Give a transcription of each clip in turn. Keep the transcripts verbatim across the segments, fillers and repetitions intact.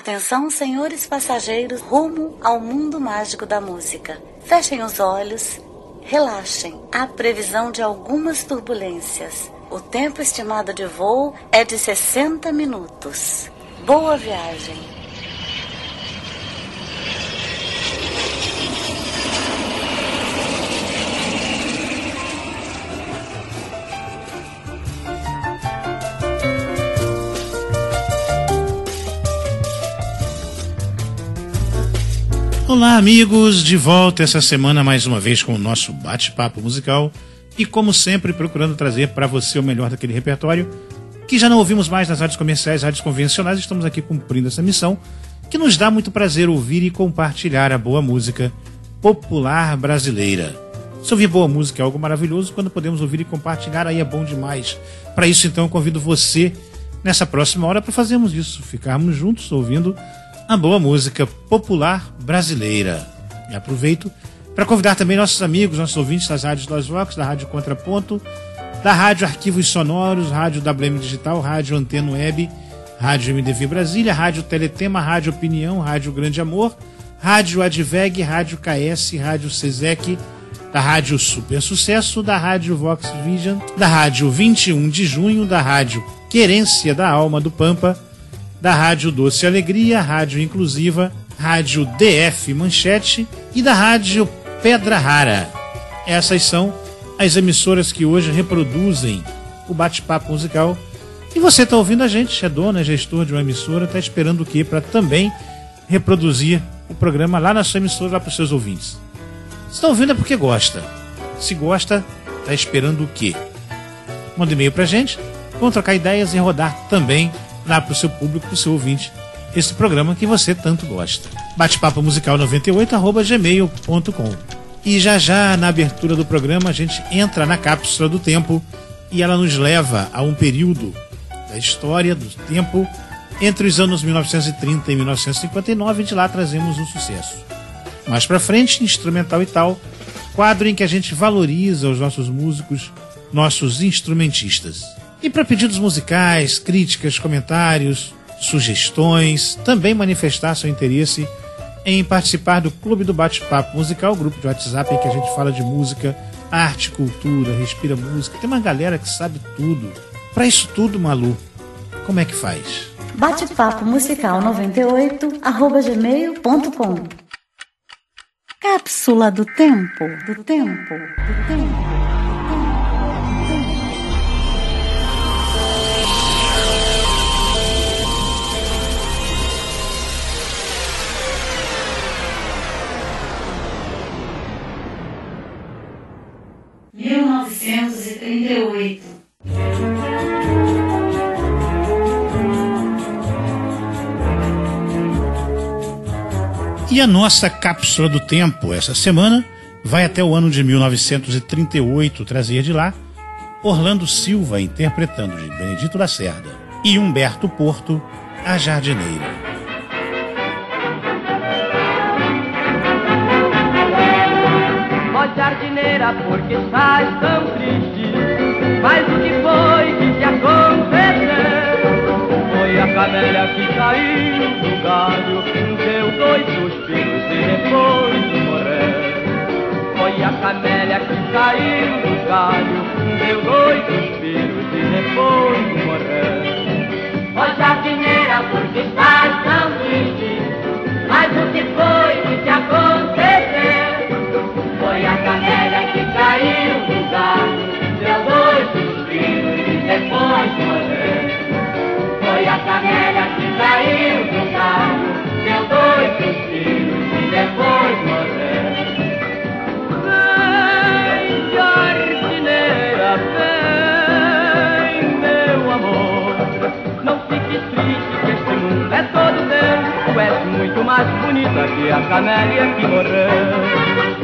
Atenção, senhores passageiros, rumo ao mundo mágico da música. Fechem os olhos, relaxem. Há previsão de algumas turbulências. O tempo estimado de voo é de sessenta minutos. Boa viagem. Olá, amigos, de volta essa semana mais uma vez com o nosso bate-papo musical e, como sempre, procurando trazer para você o melhor daquele repertório que já não ouvimos mais nas rádios comerciais, rádios convencionais. Estamos aqui cumprindo essa missão que nos dá muito prazer ouvir e compartilhar a boa música popular brasileira. Se ouvir boa música é algo maravilhoso, quando podemos ouvir e compartilhar aí é bom demais. Para isso, então, eu convido você nessa próxima hora para fazermos isso, ficarmos juntos ouvindo a boa música popular brasileira. E aproveito para convidar também nossos amigos, nossos ouvintes das rádios Los Rocks, da Rádio Contraponto, da Rádio Arquivos Sonoros, Rádio W M Digital, Rádio Antena Web, Rádio M D V Brasília, Rádio Teletema, Rádio Opinião, Rádio Grande Amor, Rádio Adveg, Rádio K S, Rádio Sesec, da Rádio Super Sucesso, da Rádio Vox Vision, da Rádio vinte e um de junho, da Rádio Querência da Alma do Pampa, da Rádio Doce Alegria, Rádio Inclusiva, Rádio D F Manchete e da Rádio Pedra Rara. Essas são as emissoras que hoje reproduzem o bate-papo musical. E você está ouvindo a gente, é dono, é gestor de uma emissora, está esperando o quê para também reproduzir o programa lá na sua emissora, lá para os seus ouvintes? Se está ouvindo é porque gosta. Se gosta, está esperando o quê? Manda e-mail para a gente, vamos trocar ideias e rodar também lá para o seu público, para o seu ouvinte, esse programa que você tanto gosta. Bate-papo musical noventa e oito arroba gmail ponto com. E já já, na abertura do programa, a gente entra na cápsula do tempo e ela nos leva a um período da história, do tempo, entre os anos mil novecentos e trinta e mil novecentos e cinquenta e nove, e de lá trazemos um sucesso. Mais pra frente, instrumental e tal, quadro em que a gente valoriza os nossos músicos, nossos instrumentistas. E para pedidos musicais, críticas, comentários, sugestões, também manifestar seu interesse em participar do Clube do Bate-Papo Musical, grupo de WhatsApp em que a gente fala de música, arte, cultura, respira música. Tem uma galera que sabe tudo. Para isso tudo, Malu, como é que faz? Bate-papo musical noventa e oito arroba gmail ponto com. Cápsula do tempo, do tempo, do tempo. mil novecentos e trinta e oito. E a nossa cápsula do tempo essa semana vai até o ano de mil novecentos e trinta e oito, trazer de lá Orlando Silva interpretando de Benedito Lacerda e Humberto Porto, A Jardineira. Jardineira, porque estás tão triste? Mas o que foi que te aconteceu? Foi a camélia que caiu do galho, deu dois suspiros e depois morreu. Foi a camélia que caiu do galho, deu dois suspiros e depois morreu. Ó jardineira, porque estás tão triste? Mas o que foi que te aconteceu? Foi a camélia que caiu do galho, deu dois suspiros e depois morreu. Foi a camélia que caiu do galho, deu dois suspiros e depois morreu. Vem, jardineira, vem, meu amor. Não fiques triste que este mundo é todo teu. Tu és muito mais bonita que a camélia que morreu.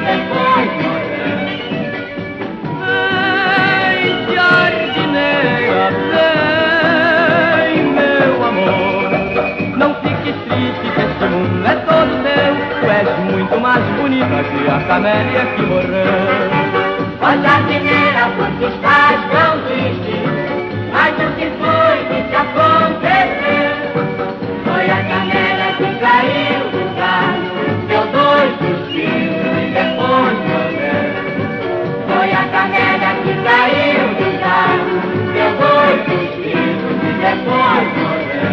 depois morrer. Vem, jardineira, vem, meu amor. Não fiques triste que este mundo é todo teu. Tu és muito mais bonita que a camélia que morreu. Ó jardineira, porque estás tão triste? Mas o que foi que te aconteceu? Foi a camélia que caiu do galho, deu dois dos filhos e depois morreu. Foi a camélia que caiu do galho, deu dois dos filhos e depois morreu.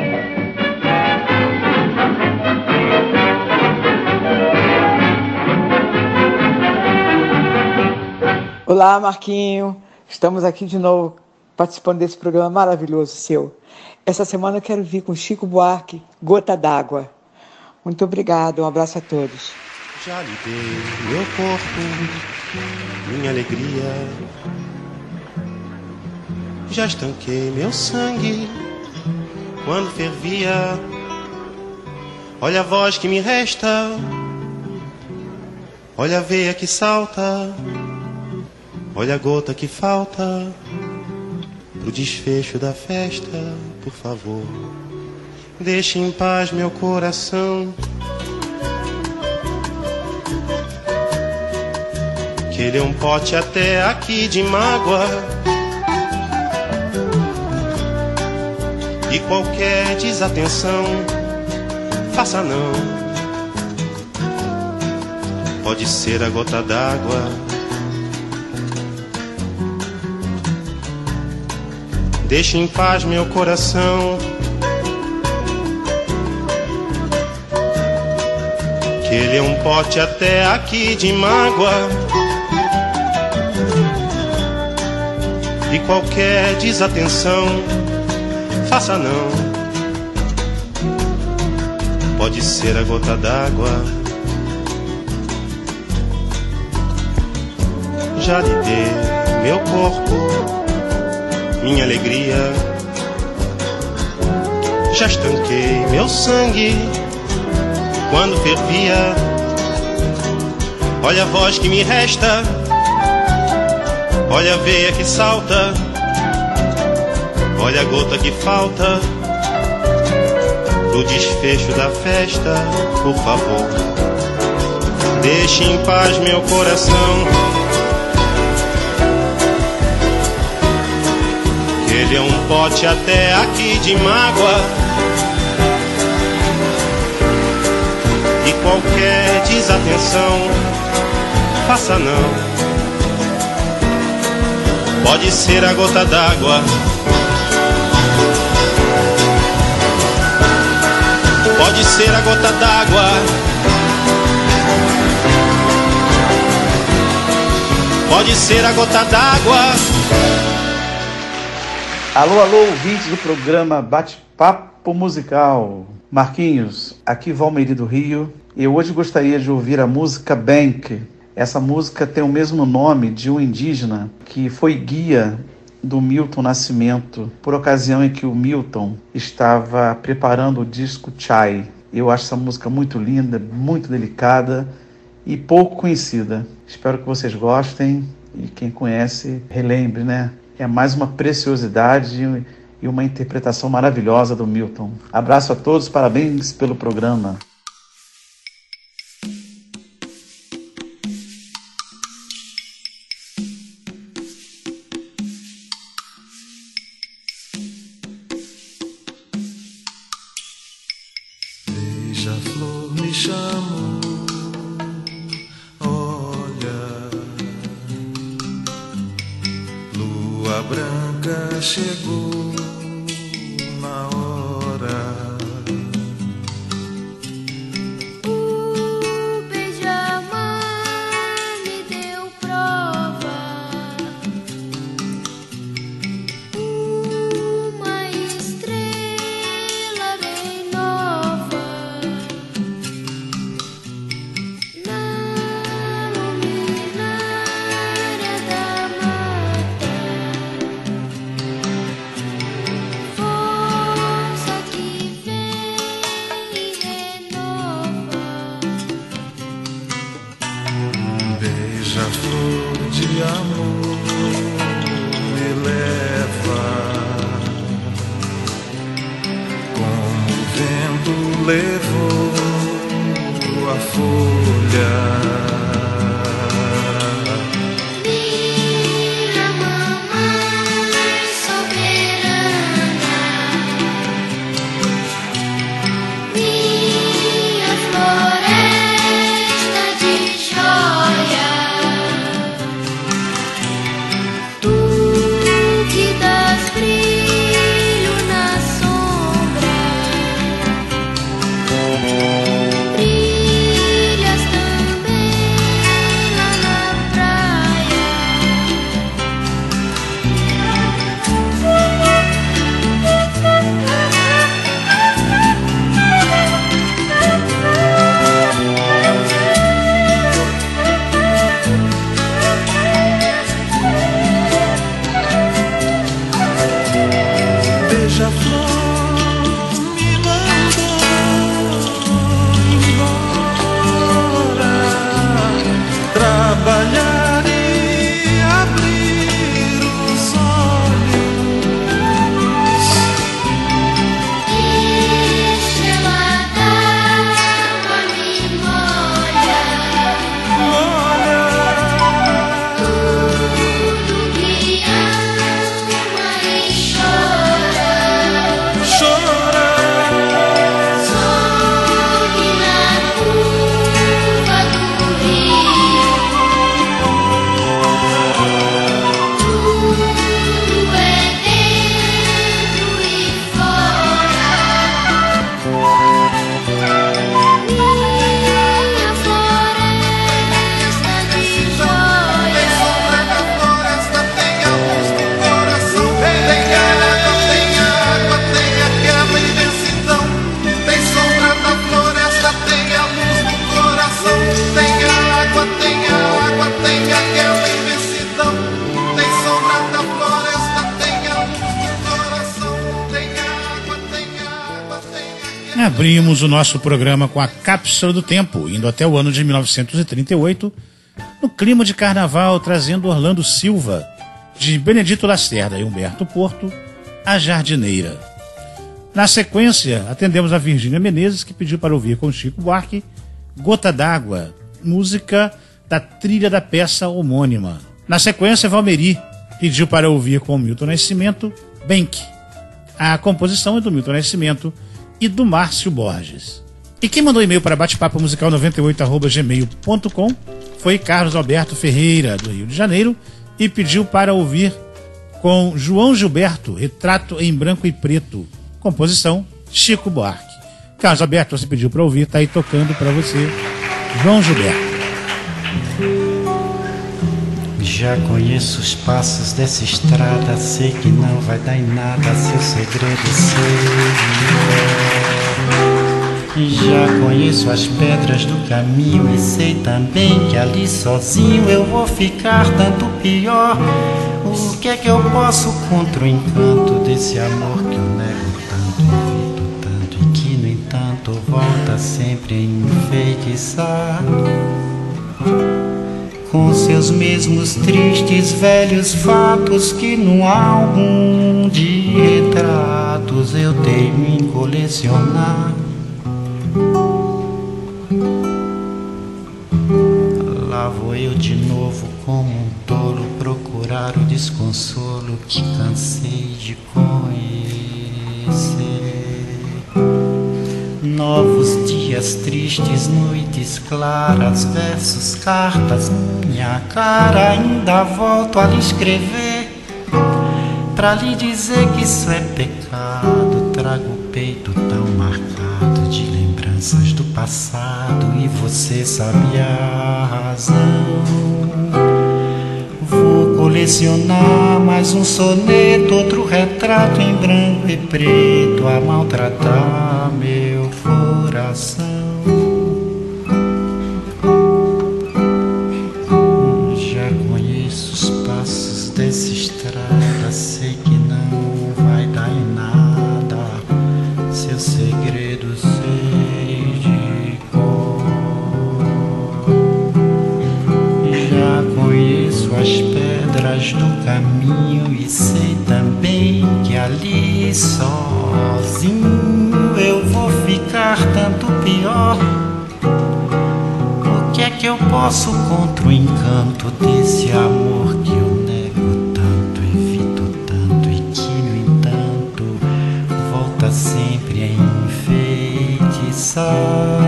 Olá, Marquinho. Estamos aqui de novo participando desse programa maravilhoso seu. Essa semana eu quero vir com Chico Buarque, Gota d'Água. Muito obrigado, um abraço a todos. Já lhe dei meu corpo, minha alegria. Já estanquei meu sangue quando fervia. Olha a voz que me resta, olha a veia que salta, olha a gota que falta pro desfecho da festa. Por favor, deixe em paz meu coração, que ele é um pote até aqui de mágoa. E qualquer desatenção, faça não. Pode ser a gota d'água. Deixe em paz meu coração, que ele é um pote até aqui de mágoa. E qualquer desatenção, faça não. Pode ser a gota d'água. Já lhe dei meu corpo, minha alegria. Já estanquei meu sangue quando fervia. Olha a voz que me resta, olha a veia que salta, olha a gota que falta pro desfecho da festa. Por favor, deixe em paz meu coração, que ele é um pote até aqui de mágoa. E qualquer desatenção, faça não. Pode ser a gota d'água. Pode ser a gota d'água. Pode ser a gota d'água. Alô, alô, ouvintes do programa Bate-Papo Musical. Marquinhos, aqui Valmeri do Rio. Eu hoje gostaria de ouvir a música Bank. Essa música tem o mesmo nome de um indígena que foi guia do Milton Nascimento, por ocasião em que o Milton estava preparando o disco Chai. Eu acho essa música muito linda, muito delicada e pouco conhecida. Espero que vocês gostem e quem conhece, relembre, né? É mais uma preciosidade e uma interpretação maravilhosa do Milton. Abraço a todos, parabéns pelo programa. Beija-flor me chamou, olha, lua branca chegou na hora. O beija-mar me deu prova, uma estrela bem nova na luminária da mata. beija-flor de amor me leva, como o vento levou a folha. Abrimos o nosso programa com a Cápsula do Tempo, indo até o ano de mil novecentos e trinta e oito, no clima de carnaval, trazendo Orlando Silva, de Benedito Lacerda e Humberto Porto, A Jardineira. Na sequência, atendemos a Virgínia Menezes, que pediu para ouvir com Chico Buarque, Gota d'Água, música da trilha da peça homônima. Na sequência, Valmeri pediu para ouvir com Milton Nascimento, Benck. A composição é do Milton Nascimento e do Márcio Borges. E quem mandou e-mail para batepapo musical noventa e oito arroba gmail ponto com foi Carlos Alberto Ferreira, do Rio de Janeiro, e pediu para ouvir com João Gilberto, Retrato em Branco e Preto, composição Chico Buarque. Carlos Alberto, você pediu para ouvir, tá aí tocando para você, João Gilberto. Já conheço os passos dessa estrada, sei que não vai dar em nada, seu segredo sei. Já conheço as pedras do caminho e sei também que ali sozinho eu vou ficar tanto pior. O que é que eu posso contra o encanto desse amor que eu nego tanto, evito tanto e que no entanto volta sempre a enfeitiçar? Com seus mesmos tristes velhos fatos que num álbum de retratos eu teimo em colecionar. Lá vou eu de novo como um tolo procurar o desconsolo que cansei de conhecer. Novos dias tristes, noites claras, versos, cartas, minha cara. Ainda volto a lhe escrever pra lhe dizer que isso é pecado. Trago o peito tão marcado de lembranças do passado e você sabe a razão. Vou colecionar mais um soneto, outro retrato em branco e preto a maltratar meu coração. Já conheço os passos dessa estrada, sei que não vai dar em nada, seu segredo sei de cor. Já conheço as pedras do caminho e sei também que ali sozinho eu vou ficar tanto pior. O que é que eu posso contra o encanto desse amor que eu nego tanto, evito tanto e que, no entanto, volta sempre a enfeitiçar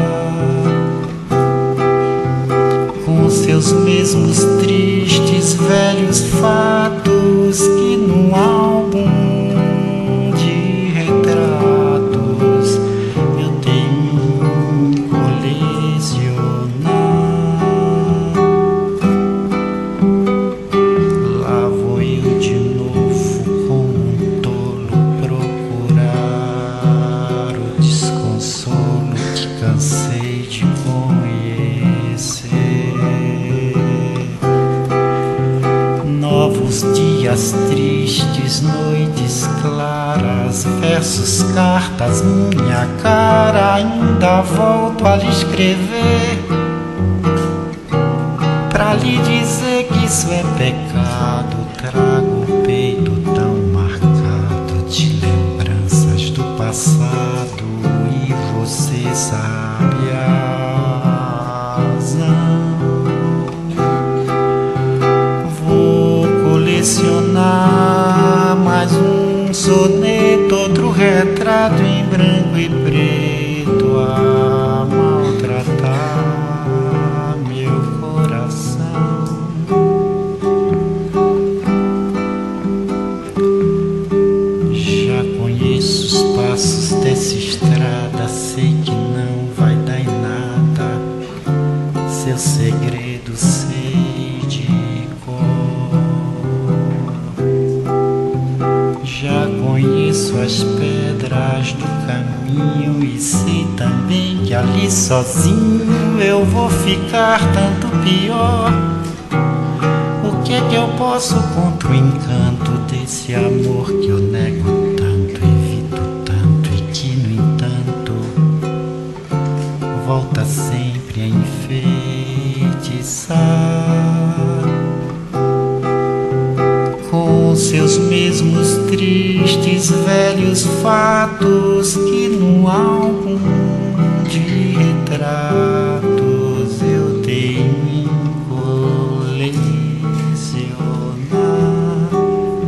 com seus mesmos tristes velhos fatos que num álbum de retratos eu tenho em colecionar. Lá vou eu de novo como um tolo procurar o desconsolo que cansei de conhecer. Novos dias tristes, noites claras, versos, cartas, minha cara, ainda volto a lhe escrever pra lhe dizer que isso é pecado. Trago o peito tão marcado de lembranças do passado e você sabe a razão. Colecionar mais um soneto, outro retrato em branco e preto a maltratar meu coração. Já conheço os passos dessa estrada, sei que não vai dar em nada, seu segredo sei de já conheço as pedras do caminho e sei também que ali sozinho eu vou ficar tanto pior. O que é que eu posso contra o encanto desse amor que eu nego tanto, evito tanto e que, no entanto, volta sempre a enfeitiçar com seus mesmos tristes velhos fatos que num álbum de retratos eu tenho em colecionar.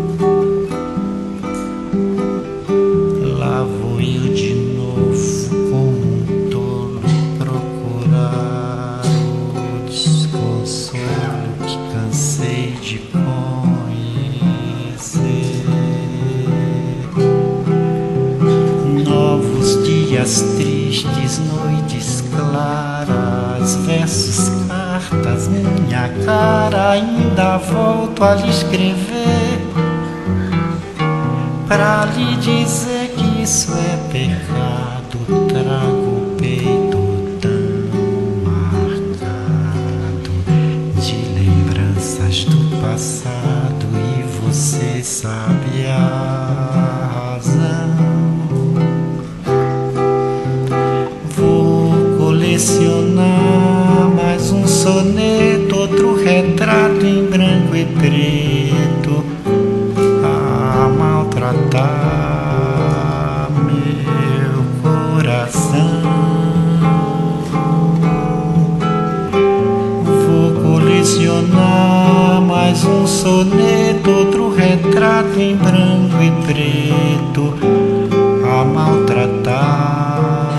Lá vou eu de novo como um tolo procurar o desconsolo que cansei de dias tristes, noites claras, versos, cartas, minha cara, ainda volto a lhe escrever pra lhe dizer que isso é pecado. Trago o peito tão marcado de lembranças do passado e você sabe a razão. Colecionar mais um soneto, outro retrato em branco e preto a maltratar meu coração. Vou colecionar mais um soneto, outro retrato em branco e preto a maltratar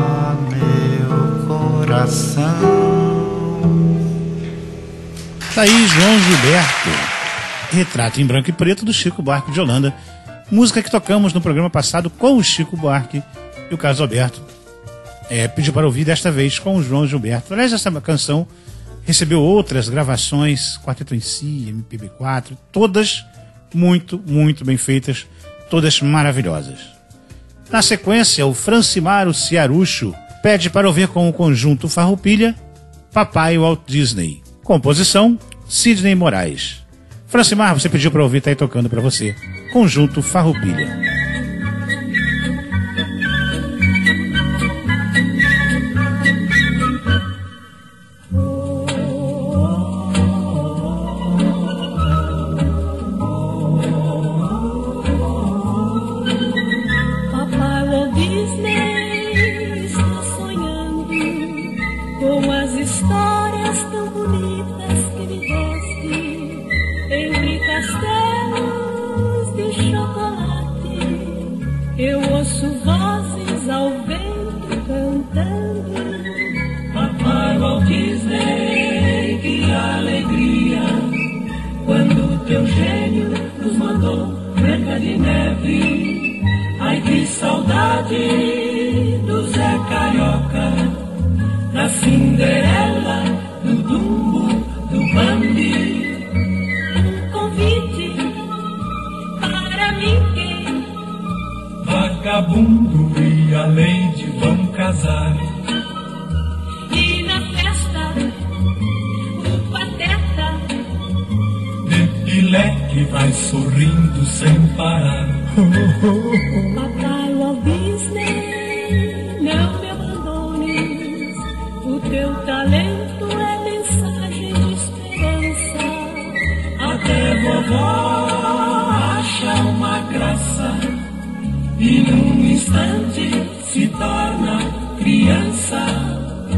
Tá aí João Gilberto, Retrato em Branco e Preto, do Chico Buarque de Holanda, música que tocamos no programa passado com o Chico Buarque, e o Carlos Alberto é, pediu para ouvir desta vez com o João Gilberto. Aliás, essa canção recebeu outras gravações, Quarteto em Si, M P B quatro, todas muito, muito bem feitas, todas maravilhosas. Na sequência, o Francimar, o Ciarucho, pede para ouvir com o conjunto Farroupilha, Papai Walt Disney. Composição, Sidney Moraes. Francimar, você pediu para ouvir, tá aí tocando para você. Conjunto Farroupilha. teu gênio nos mandou branca de neve. Ai, que saudade do Zé Carioca, da Cinderela, do Dumbo, do Bambi. Um convite para mim. Vagabundo e a Lady vão casar. E na festa, o Pateta de pileque vai sorrindo sem parar. Papai Walt Disney, não me abandones. O teu talento é mensagem de esperança. Até vovó acha uma graça e num instante se torna criança.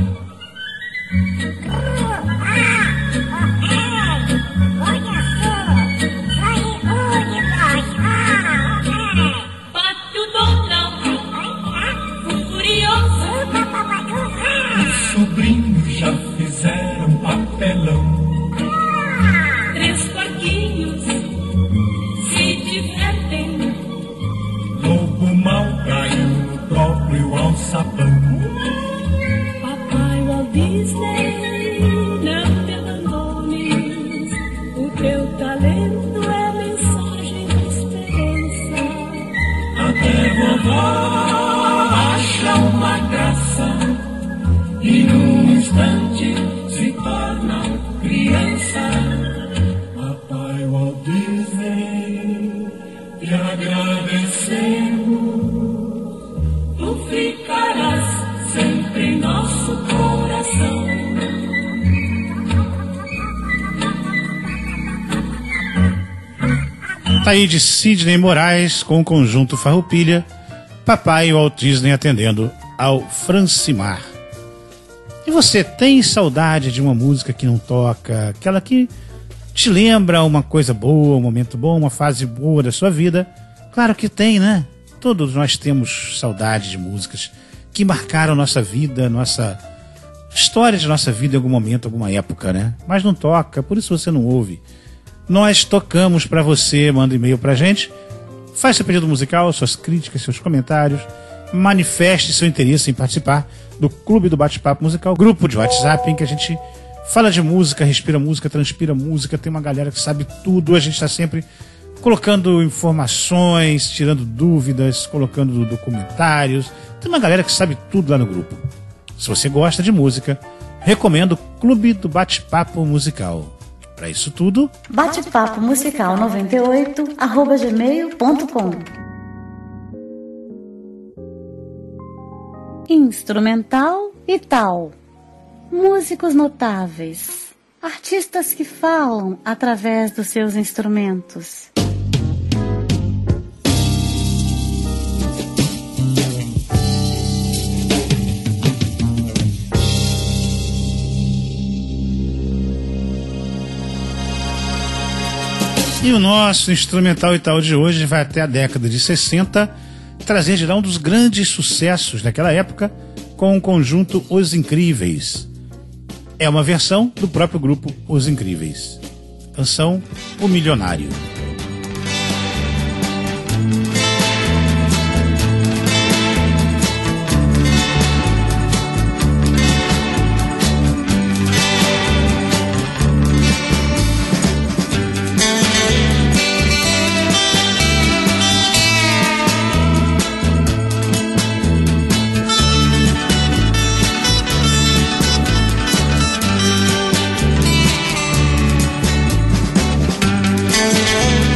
Sobrinhos já fizeram papelão. Três porquinhos se divertem. Lobo mal caiu no próprio alçapão. Papai Walt Disney, não te abandones. O teu talento é mensagem de esperança. Até vovó acha uma graça e num instante se torna criança. Papai Walt Disney, te agradecemos. Tu ficarás sempre em nosso coração. Tá aí de Sidney Moraes com o conjunto Farroupilha, Papai e Walt Disney atendendo ao Francimar. E você tem saudade de uma música que não toca, aquela que te lembra uma coisa boa, um momento bom, uma fase boa da sua vida? Claro que tem, né? Todos nós temos saudade de músicas que marcaram nossa vida, nossa história de nossa vida em algum momento, alguma época, né? Mas não toca, por isso você não ouve. Nós tocamos pra você, manda e-mail pra gente, faz seu pedido musical, suas críticas, seus comentários, manifeste seu interesse em participar do Clube do Bate-Papo Musical, grupo de WhatsApp em que a gente fala de música, respira música, transpira música, tem uma galera que sabe tudo, a gente está sempre colocando informações, tirando dúvidas, colocando documentários, tem uma galera que sabe tudo lá no grupo. Se você gosta de música, recomendo o Clube do Bate-Papo Musical. Para isso tudo, bate-papo musical noventa e oito arroba gmail ponto com. Instrumental e tal. Músicos notáveis. Artistas que falam através dos seus instrumentos. E o nosso instrumental e tal de hoje vai até a década de sessenta, trazer de lá um dos grandes sucessos daquela época com o conjunto Os Incríveis. É uma versão do próprio grupo Os Incríveis. Canção O Milionário. Thank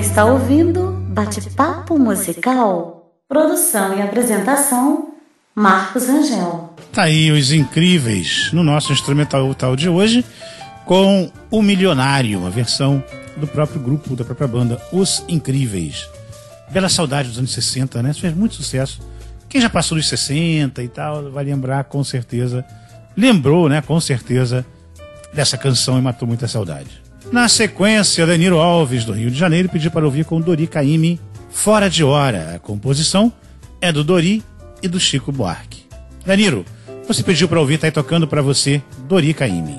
está ouvindo Bate-Papo Musical. Produção e apresentação, Marcos Rangel. Tá aí os Incríveis no nosso instrumental tal de hoje, com O Milionário, uma versão do próprio grupo, da própria banda, Os Incríveis. Bela saudade dos anos sessenta, né? Isso fez muito sucesso. Quem já passou dos sessenta e tal, vai lembrar com certeza, lembrou, né, com certeza, dessa canção e matou muita saudade. Na sequência, Leniro Alves, do Rio de Janeiro, pediu para ouvir com Dori Caymmi, Fora de Hora. A composição é do Dori e do Chico Buarque. Leniro, você pediu para ouvir, tá aí tocando para você, Dori Caymmi.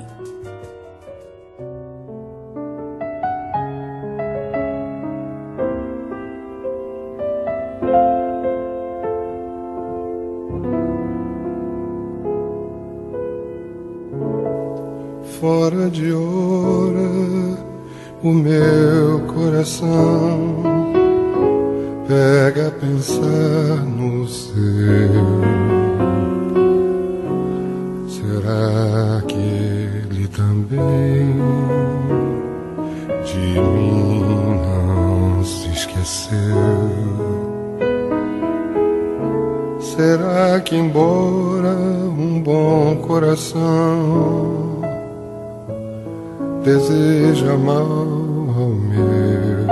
Fora de hora, o meu coração pega a pensar no seu. Será que ele também de mim não se esqueceu? Será que embora um bom coração deseja mal ao meu,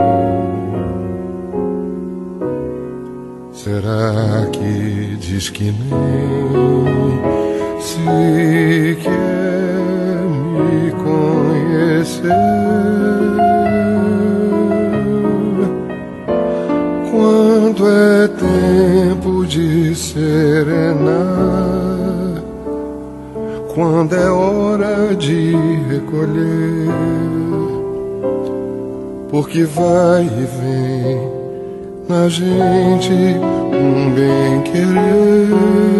será que diz que nem se quer me conhecer? Quando é tempo de serenar, quando é hora de recolher, porque vai e vem na gente um bem-querer.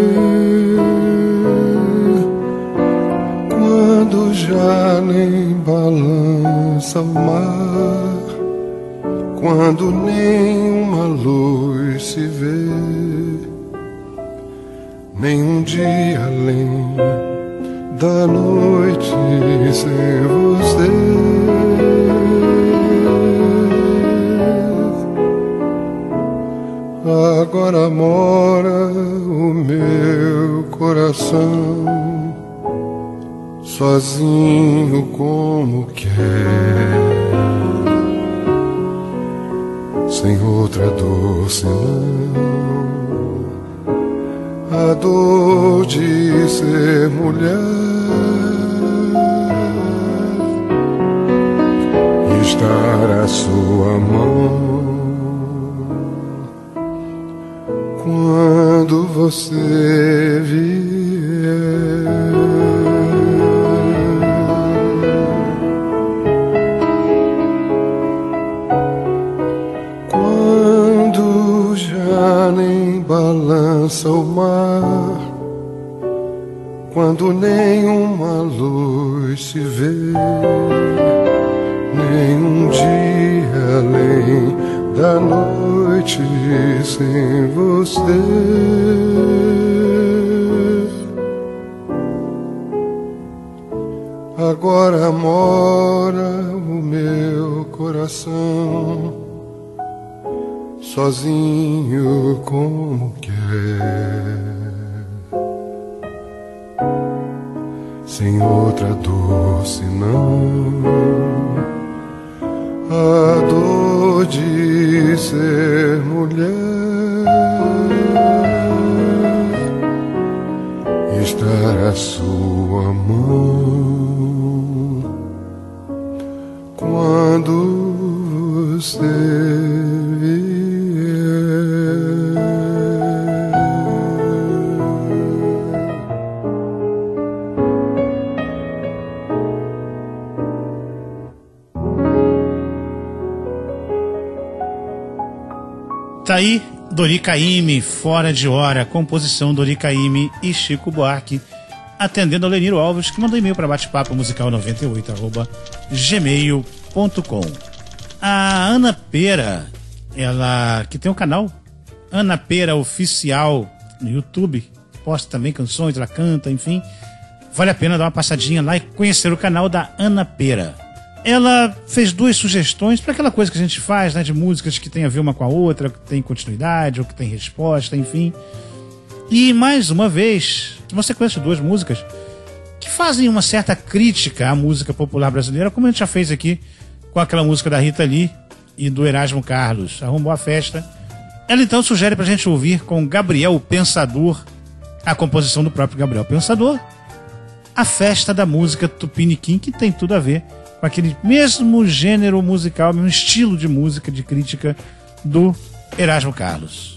Quando já nem balança o mar, quando nenhuma luz se vê, nenhum dia além da noite sem você. Agora mora o meu coração sozinho como quer, sem outra dor senão a dor de ser mulher. Estar à sua mão quando você vier. Quando já nem balança o mar, quando nenhuma luz se vê, nenhum dia além da noite sem você. Agora mora o meu coração sozinho como quer, sem outra dor senão a dor de ser mulher. Estar à sua mão quando você vier. Tá aí Dori Caymmi, Fora de Hora, composição Dori Caymmi e Chico Buarque, atendendo ao Leniro Alves, que mandou e-mail para batepapo musical noventa e oito arroba gmail ponto com. A Ana Pera, ela que tem um canal, Ana Pera Oficial, no YouTube, posta também canções, ela canta, enfim. Vale a pena dar uma passadinha lá e conhecer o canal da Ana Pera. ela fez duas sugestões para aquela coisa que a gente faz, né, de músicas que tem a ver uma com a outra, que tem continuidade ou que tem resposta, enfim. E mais uma vez, uma sequência de duas músicas que fazem uma certa crítica à música popular brasileira, como a gente já fez aqui com aquela música da Rita Lee e do Erasmo Carlos, Arrombou a Festa. Ela então sugere pra gente ouvir com Gabriel Pensador, a composição do próprio Gabriel Pensador, a Festa da Música Tupiniquim, que tem tudo a ver com aquele mesmo gênero musical, mesmo estilo de música, de crítica do Erasmo Carlos.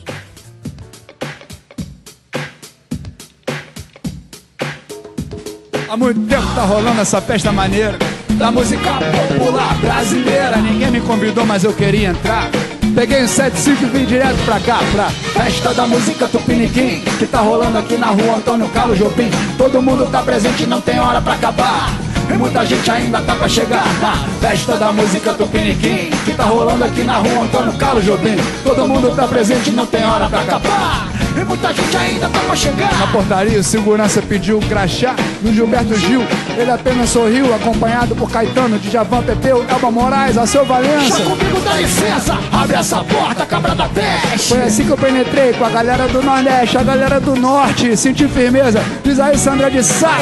Há muito tempo tá rolando essa festa maneira da música popular brasileira. Ninguém me convidou, mas eu queria entrar. Peguei um sete cinco e vim direto pra cá, pra Festa da Música Tupiniquim, que tá rolando aqui na rua Antônio Carlos Jobim. Todo mundo tá presente, não tem hora pra acabar. E muita gente ainda tá pra chegar na Festa da Música Tupiniquim, que tá rolando aqui na rua Antônio Carlos Jobim. Todo mundo tá presente, não tem hora pra acabar. E muita gente ainda tá pra chegar. Na portaria o segurança pediu o crachá do Gilberto Gil. Ele apenas sorriu, acompanhado por Caetano, Djavan, Pepeu, Elba Moraes, Alceu Valença. Já comigo dá licença, abre essa porta, cabra da peste. Foi assim que eu penetrei com a galera do Nordeste, a galera do Norte. Senti firmeza, diz aí Sandra de Sá.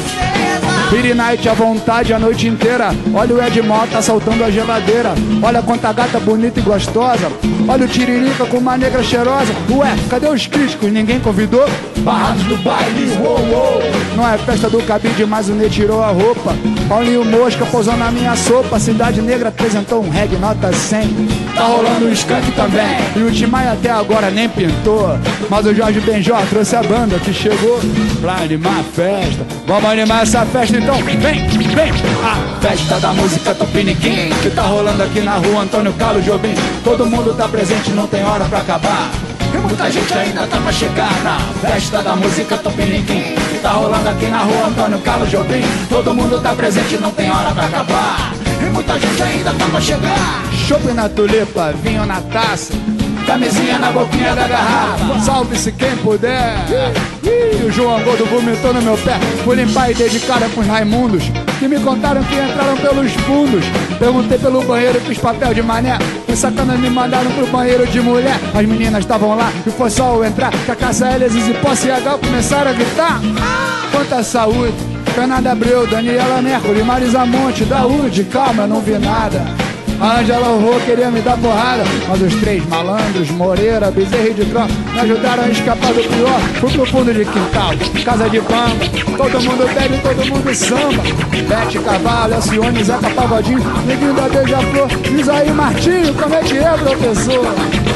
Piri Night à vontade a noite inteira. Olha o Ed Mota saltando a geladeira. Olha quanta gata bonita e gostosa. Olha o Tiririca com uma negra cheirosa. Ué, cadê os críticos? Ninguém convidou? Barrados do baile, uou, uou. Não é festa do cabide, mas o Ney tirou a roupa. Paulinho Mosca pousou na minha sopa. Cidade Negra apresentou um reggae nota cem. Tá rolando um skunk também. E o Timaya até agora nem pintou. Mas o Jorge Benjor trouxe a banda que chegou pra animar a festa. Vamos animar essa festa então, vem, vem. A Festa da Música Tupiniquim, que tá rolando aqui na rua Antônio Carlos Jobim. Todo mundo tá presente, não tem hora pra acabar. E muita gente ainda tá pra chegar na Festa da Música Tupiniquim, que tá rolando aqui na rua Antônio Carlos Jobim. Todo mundo tá presente, não tem hora pra acabar. E muita gente ainda tá pra chegar. Chopp na tulipa, vinho na taça, camisinha na boquinha da garrafa. Salve-se quem puder. Ih, o João Gordo vomitou no meu pé. Fui limpar e dei de cara com os Raimundos, que me contaram que entraram pelos fundos. Perguntei pelo banheiro e fiz papel de mané. Os sacanas me mandaram pro banheiro de mulher. As meninas estavam lá e foi só eu entrar, que a Cássia L, Zizi Posse e a Gal começaram a gritar. Quanta saúde! Fernanda Abreu, Daniela Mercury, Marisa Monte, Daúde, calma, eu não vi nada. A Angela Rô queria me dar porrada, mas os três malandros, Moreira, Bezerra e de Cró, me ajudaram a escapar do pior. Fui pro fundo de quintal, casa de bamba, todo mundo bebe, todo mundo samba. Bete Cavalo, Alcione, Zeca Pagodinho, Neguinho da Beija-Flor, diz aí Martinho, como é que é, professor?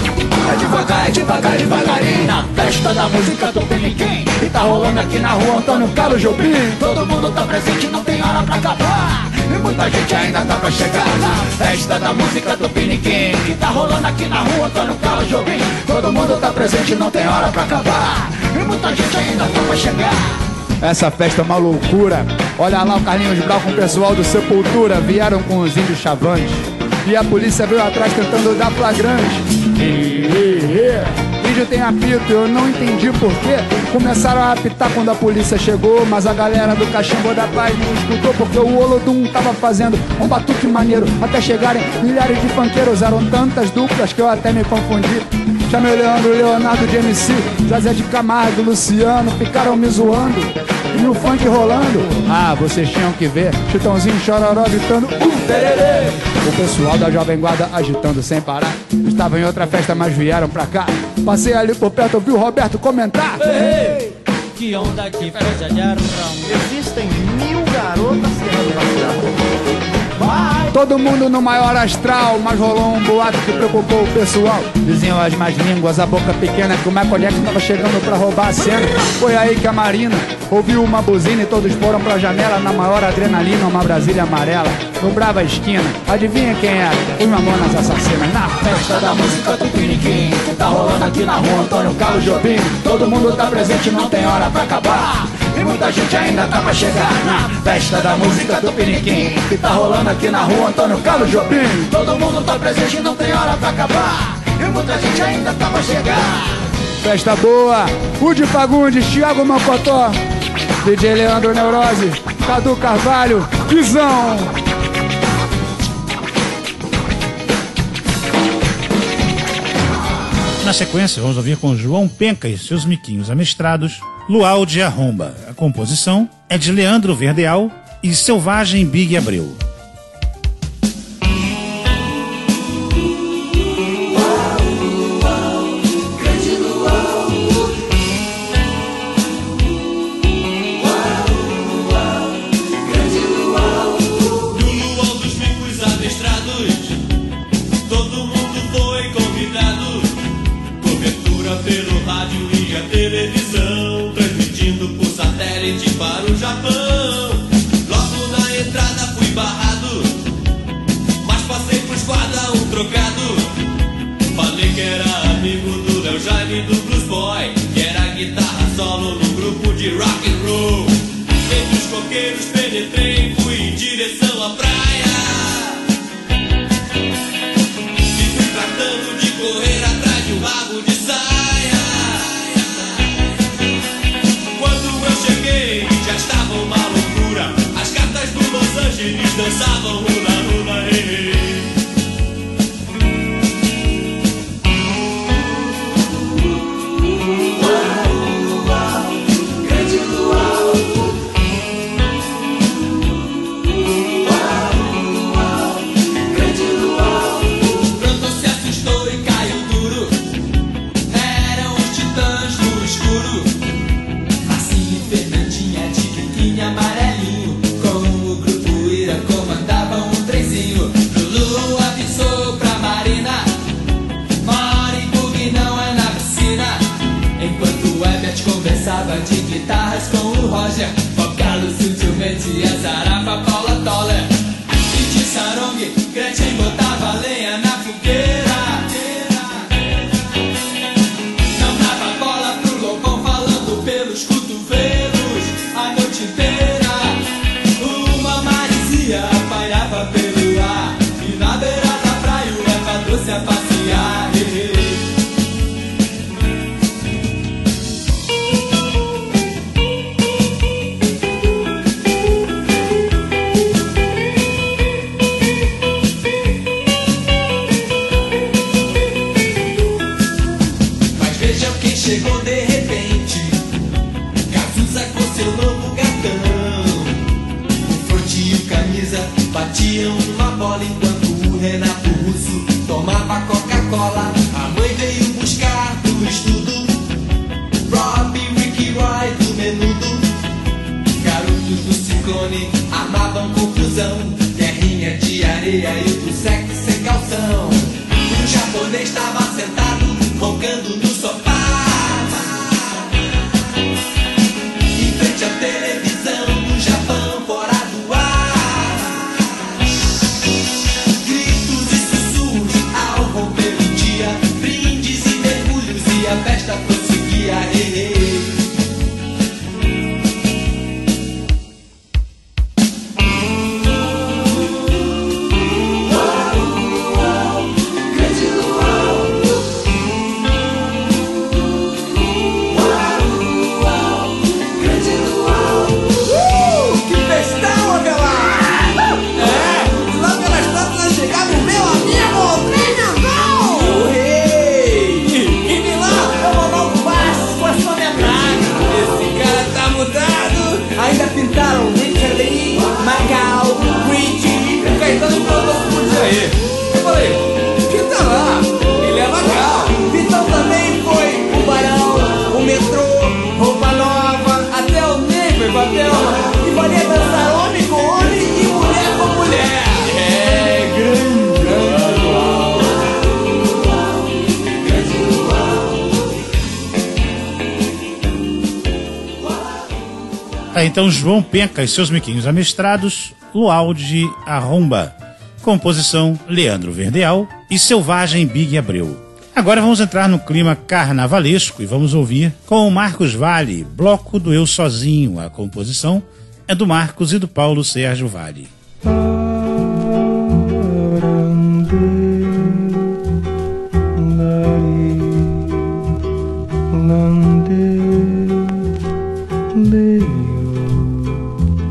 É devagar, é devagar, devagarinho, na Festa da Música Tupiniquim, e tá rolando aqui na rua Antônio Carlos Jobim. Todo mundo tá presente, não tem hora pra acabar. E muita gente ainda tá pra chegar na Festa da Música Tupiniquim, que tá rolando aqui na rua Antônio Carlos Jobim. Todo mundo tá presente, não tem hora pra acabar. E muita gente ainda tá pra chegar. Essa festa é uma loucura. Olha lá o Carlinhos Brau com o pessoal do Sepultura. Vieram com os índios chavantes e a polícia veio atrás tentando dar flagrante. Vídeo tem apito, eu não entendi porquê. Começaram a apitar quando a polícia chegou, mas a galera do Cachimbo da Paz não escutou, porque o Olodum tava fazendo um batuque maneiro. Até chegarem milhares de funkeiros, eram tantas duplas que eu até me confundi. Chamei o Leandro, Leonardo de M C, Zezé de Camargo, Luciano, ficaram me zoando. E o funk rolando, ah, vocês tinham que ver Chitãozinho Chororó gritando uh, tererê. O pessoal da Jovem Guarda agitando sem parar. Estava em outra festa, mas vieram pra cá. Passei ali por perto, ouvi o Roberto comentar. Ei, que onda, que coisa de arrão. Existem mil garotas querendo passear. Todo mundo no maior astral, mas rolou um boato que preocupou o pessoal. Diziam as más línguas, a boca pequena, que o Michael Jackson tava chegando pra roubar a cena. Foi aí que a Marina ouviu uma buzina e todos foram pra janela. Na maior adrenalina, uma Brasília amarela, no Brava Esquina. Adivinha quem era? Os Mamonas Assassinas. Na Festa da Música Tupiniquim, que tá rolando aqui na rua Antônio Carlos Jobim. Todo mundo tá presente, não tem hora pra acabar. E muita gente ainda tá pra chegar na Festa da Música Tupiniquim, que tá rolando aqui na rua Antônio Carlos Jobim. Todo mundo tá presente, não tem hora pra acabar. E muita gente ainda tá pra chegar. Festa boa, Udi Fagundes, Thiago Mocotó, D J Leandro Neurose, Cadu Carvalho, Visão. na sequência, vamos ouvir com João Penca e seus miquinhos amestrados, Luau de Arromba. A composição é de Leandro Verdeal e Selvagem Big Abreu. Pelo rádio e a televisão, transmitindo por satélite para o Japão. Logo na entrada fui barrado, mas passei pros guarda um trocado. Falei que era amigo do Léo Jaime e do Blues Boy, que era guitarra solo num grupo de rock and roll. Entre os coqueiros penetrei, fui em direção à praia e fui tratando de correr atrás de um rabo de saia. Já estava uma loucura, as gatas do Los Angeles dançavam hula hula, hey, hey. Uau, uau, grande luau. Uau, uau, grande luau. Pronto se assustou e caiu duro, eram os titãs do escuro. Amarelinho, com o grupo Ira comandava um trenzinho. Lulu avisou pra Marina, Mariburg não é na piscina. Enquanto o Herbert conversava de guitarras com o Roger, Bob Carlos sutilmente e a Zarafa Paula Toller. E de Sarong, Gretchen botava lenha na fogueira. Não dava bola pro Lobão falando pelos cotovelos a noite inteira. Uma maresia pairava pelo ar, e na beira da praia o Eva trouxe a passear. Mas vejam quem chegou de repente, Cazuza com seu novo gatão. O Fronte e o Camisa batiam uma bola enquanto o Renato Russo tomava Coca-Cola. A mãe veio buscar do estudo Rob e Ricky Roy do Menudo. Garotos do Ciclone armavam confusão, terrinha de areia e o do sexo sem calção. O japonês estava sentado roncando no sofá, em frente à televisão do Japão fora do ar. Gritos e sussurros ao romper o dia, brindes e mergulhos e a festa prosseguia. Hey, hey. Ainda pintaram Richard Lee, Magal, Richie, o Caetano e todos por aí. Eu falei, pinta lá, ele é Magal. Então também foi o Barão, o Metrô, Roupa Nova, até o Negro e Papel. E valia dançar homem com homem e mulher com mulher. É grande, grande luau. Grande luau. Tá, então João Penca e seus miquinhos amestrados, Luau de Arromba. Composição Leandro Verdeal e Selvagem Big Abreu. Agora vamos entrar no clima carnavalesco e vamos ouvir com o Marcos Valle, Bloco do Eu Sozinho. A composição é do Marcos e do Paulo Sérgio Valle.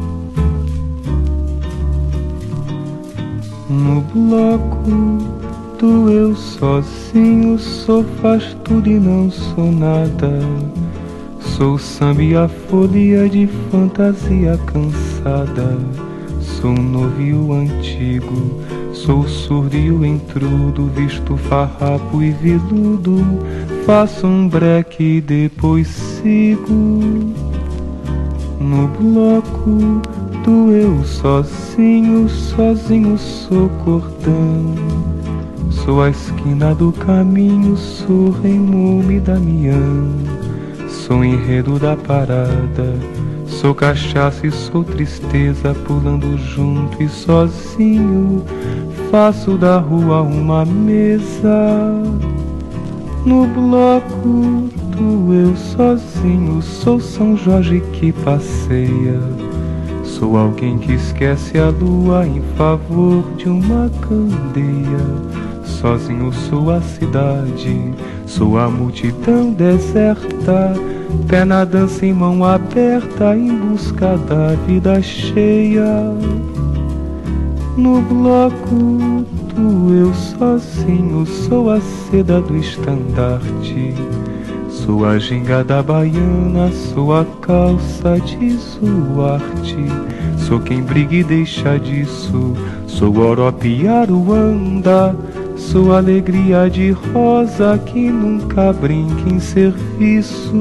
No bloco do eu sozinho, sou faz tudo e não sou nada. Sou samba e a folia de fantasia cansada. Sou um novo e o antigo, sou o surdo e o intrudo, visto farrapo e viludo. Faço um breque e depois sigo no bloco do eu sozinho, sozinho sou cordão. Sou a esquina do caminho, sou Raimundo e Damião. Sou enredo da parada, sou cachaça e sou tristeza, pulando junto e sozinho. Faço da rua uma mesa no bloco do eu sozinho. Sou São Jorge que passeia, sou alguém que esquece a lua em favor de uma candeia. Sozinho sou a cidade, sou a multidão deserta, pé na dança em mão aberta, em busca da vida cheia. No bloco do eu sozinho, sou a seda do estandarte, sou a ginga da baiana, sou a calça de Zuarte. Sou quem briga e deixa disso, sou Orope e Aruanda. Sou a alegria de rosa que nunca brinca em serviço.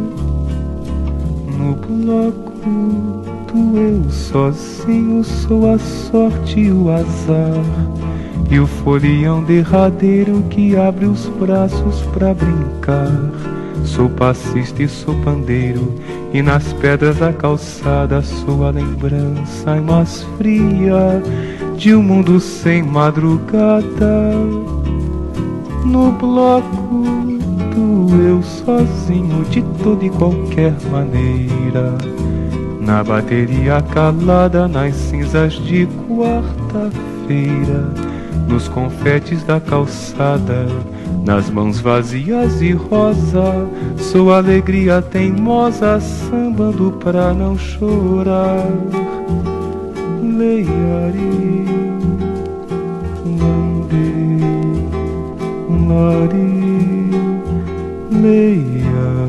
No bloco do eu sozinho, sou a sorte e o azar, e o folião derradeiro que abre os braços pra brincar. Sou passista e sou pandeiro, e nas pedras da calçada sou a lembrança mais fria de um mundo sem madrugada. No bloco do eu sozinho, de toda e qualquer maneira, na bateria calada, nas cinzas de quarta-feira, nos confetes da calçada, nas mãos vazias e rosa, sou alegria teimosa, sambando pra não chorar. Leiari, lande, lari, leia.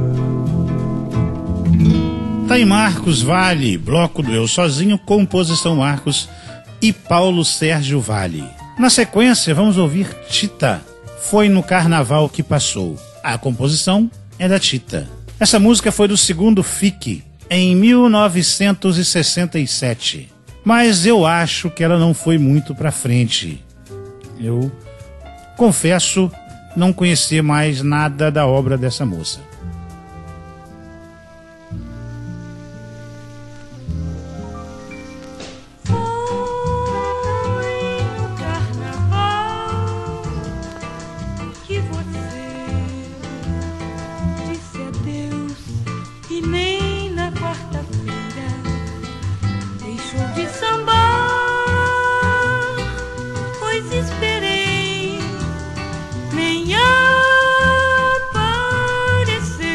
Tá aí Marcos Vale, bloco do Eu Sozinho, composição Marcos e Paulo Sérgio Vale. Na sequência, vamos ouvir Tita, Foi no Carnaval que Passou. A composição é da Tita. Essa música foi do segundo F I C, em mil novecentos e sessenta e sete. Mas eu acho que ela não foi muito pra frente. Eu confesso não conhecer mais nada da obra dessa moça. Nem apareceu.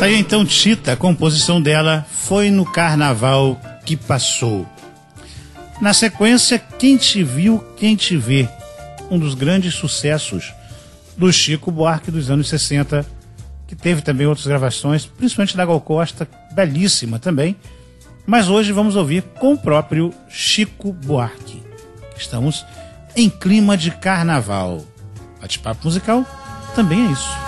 Tá aí então Tita, a composição dela Foi no Carnaval que Passou. Na sequência, Quem Te Viu, Quem Te Vê, um dos grandes sucessos do Chico Buarque dos anos sessenta, que teve também outras gravações, principalmente da Gal Costa, belíssima também, mas hoje vamos ouvir com o próprio Chico Buarque. Estamos em clima de carnaval. Bate-papo musical também é isso.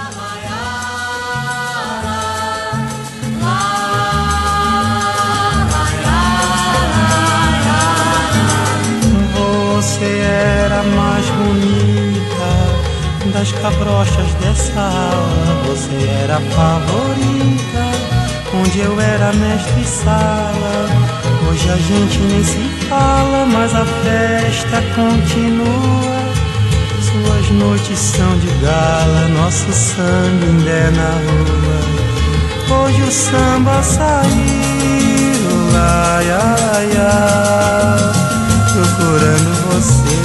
Você era a mais bonita das cabrochas dessa aula. Você era a favorita, onde eu era mestre sala. Hoje a gente nem se fala, mas a festa continua. Suas noites são de gala, nosso samba ainda é na rua. Hoje o samba saiu, lá, ia, lá, ia, procurando você.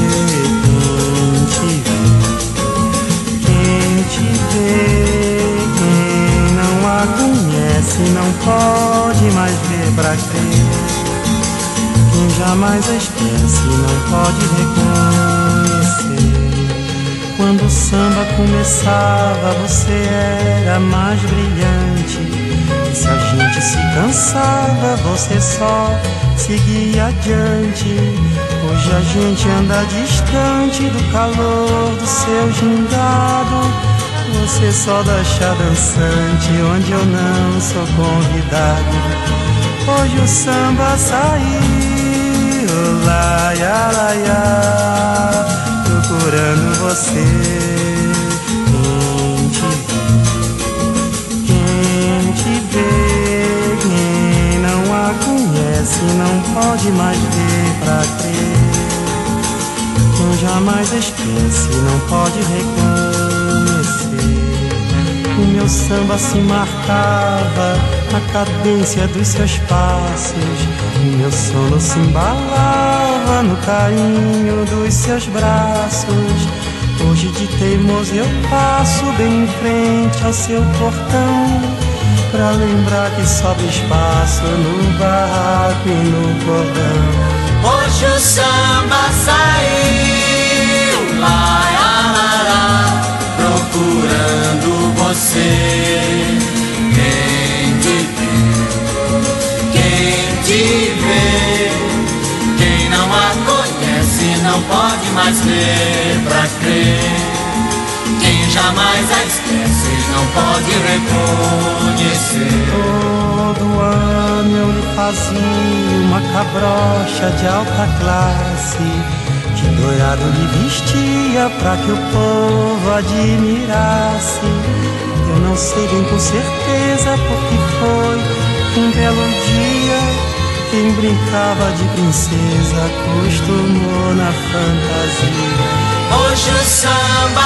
Quem te vê, quem te vê, quem não a conhece não pode mais ver pra crer. Quem jamais a esquece não pode reconhecer. Quando o samba começava você era mais brilhante. E se a gente se cansava você só seguia adiante. Hoje a gente anda distante do calor do seu gingado. Você só deixa dançante onde eu não sou convidado. Hoje o samba saiu, lá, ia, lá, ia, procurando você. Quem te vê, quem te vê, quem não a conhece não pode mais ver pra crer. Quem jamais esquece não pode reconhecer. O meu samba se marcava na cadência dos seus passos. O meu sono se embalava no carinho dos seus braços. Hoje de teimoso eu passo bem em frente ao seu portão, pra lembrar que sobra espaço no barraco e no cordão. Hoje o samba saiu, lá, lá, lá, lá, procurando você. Quem te vê, quem te vê, quem não a conhece não pode mais ver pra crer. Quem jamais a esquece não pode reconhecer. Todo ano eu lhe fazia uma cabrocha de alta classe, de dourado lhe vestia pra que o povo admirasse. Eu não sei bem com certeza porque foi um belo dia. Quem brincava de princesa acostumou na fantasia. Hoje o samba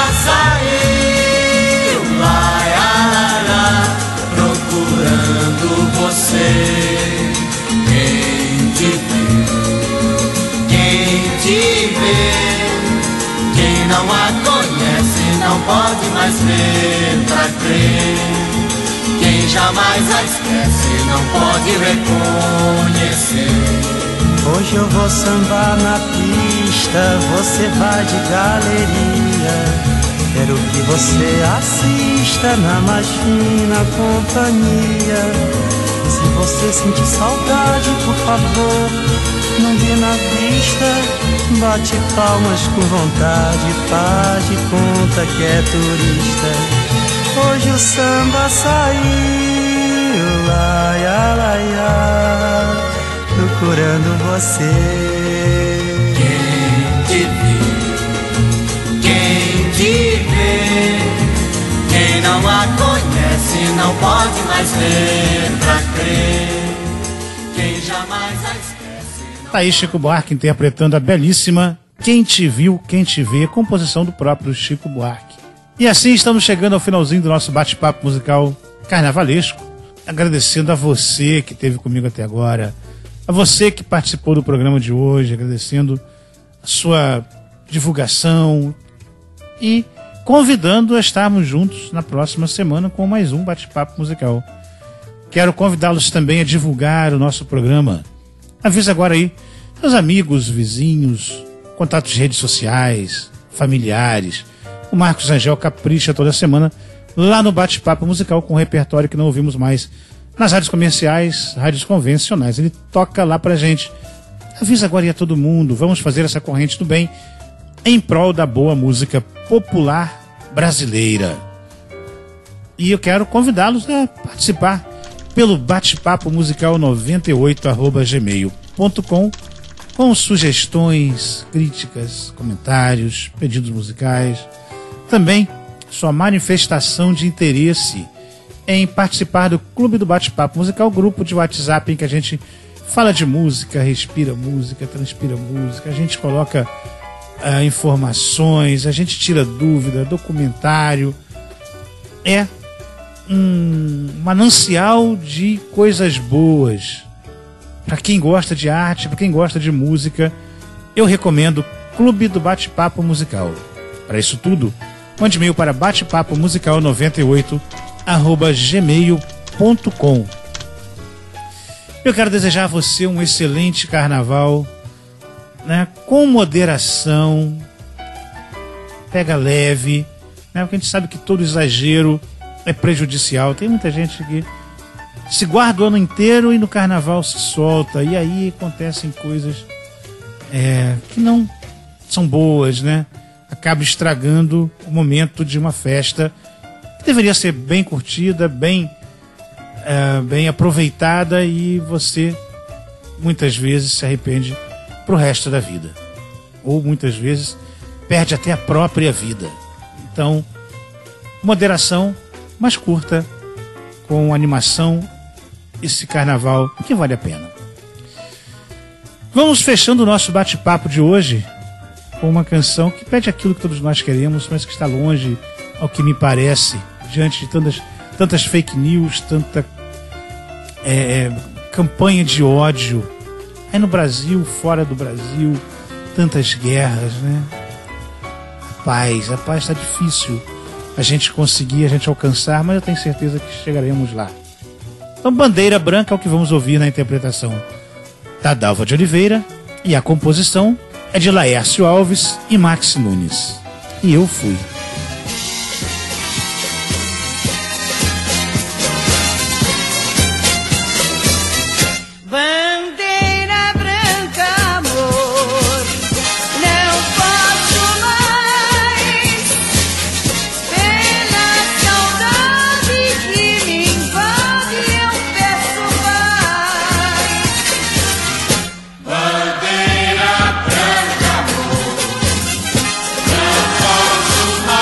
saiu, lá, lá, lá, procurando você. Quem te vê, quem te vê, quem não a conhece não pode mais ver pra crer. Quem jamais a esquece não pode reconhecer. Hoje eu vou sambar na pista, você vai de galeria. Quero que você assista na mais fina companhia. Se você sentir saudade, por favor, não dê na vista. Bate palmas com vontade, faz de conta que é turista. Hoje o samba saiu, lá, ia, lá, ia, procurando você. Quem te vê, quem te vê, quem não a conhece não pode mais ver pra crer. Quem jamais a esquece. Tá aí Chico Buarque interpretando a belíssima Quem Te Viu, Quem Te Vê, composição do próprio Chico Buarque. E assim estamos chegando ao finalzinho do nosso bate-papo musical carnavalesco, agradecendo a você que esteve comigo até agora, a você que participou do programa de hoje, agradecendo a sua divulgação e convidando a estarmos juntos na próxima semana com mais um bate-papo musical. Quero convidá-los também a divulgar o nosso programa. Avisa agora aí seus amigos, vizinhos, contatos de redes sociais, familiares. O Marcos Angel capricha toda semana lá no bate-papo musical com um repertório que não ouvimos mais nas rádios comerciais, rádios convencionais. Ele toca lá pra gente. Avisa agora aí a todo mundo. Vamos fazer essa corrente do bem em prol da boa música popular brasileira. E eu quero convidá-los a participar pelo bate-papo musical noventa e oito arroba gmail ponto com com sugestões, críticas, comentários, pedidos musicais. Também sua manifestação de interesse em participar do Clube do Bate-Papo Musical, grupo de WhatsApp em que a gente fala de música, respira música, transpira música, a gente coloca uh, informações, a gente tira dúvida, documentário. É um manancial de coisas boas. Para quem gosta de arte, para quem gosta de música, eu recomendo Clube do Bate-Papo Musical. Para isso tudo, mande e-mail para batepapo musical noventa e oito arroba gmail ponto com. Eu quero desejar a você um excelente carnaval, né, com moderação, pega leve, né, porque a gente sabe que todo exagero é prejudicial. Tem muita gente que se guarda o ano inteiro e no carnaval se solta, e aí acontecem coisas é, que não são boas, né? Acaba estragando o momento de uma festa que deveria ser bem curtida, bem, é, bem aproveitada, e você muitas vezes se arrepende pro resto da vida. Ou muitas vezes perde até a própria vida. Então, moderação, mas curta, com animação, esse carnaval que vale a pena. Vamos fechando o nosso bate-papo de hoje com uma canção que pede aquilo que todos nós queremos, mas que está longe, ao que me parece, diante de tantas, tantas fake news, tanta é, campanha de ódio, aí no Brasil, fora do Brasil, tantas guerras, né? A paz, a paz está difícil a gente conseguir, a gente alcançar, mas eu tenho certeza que chegaremos lá. Então, Bandeira Branca é o que vamos ouvir na interpretação da Dalva de Oliveira, e a composição é de Laércio Alves e Max Nunes. E eu fui. Bandeira branca, amor, não posso mais, pela saudade que me invade, eu peço mais. Bandeira branca, amor, não posso mais.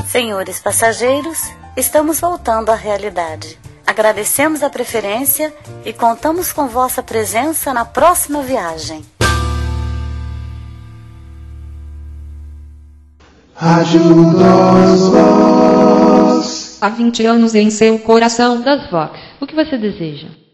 Senhores passageiros, estamos voltando à realidade. Agradecemos a preferência e contamos com vossa presença na próxima viagem. Rádio das Vox. Há vinte anos em seu coração. Das Vox. O que você deseja?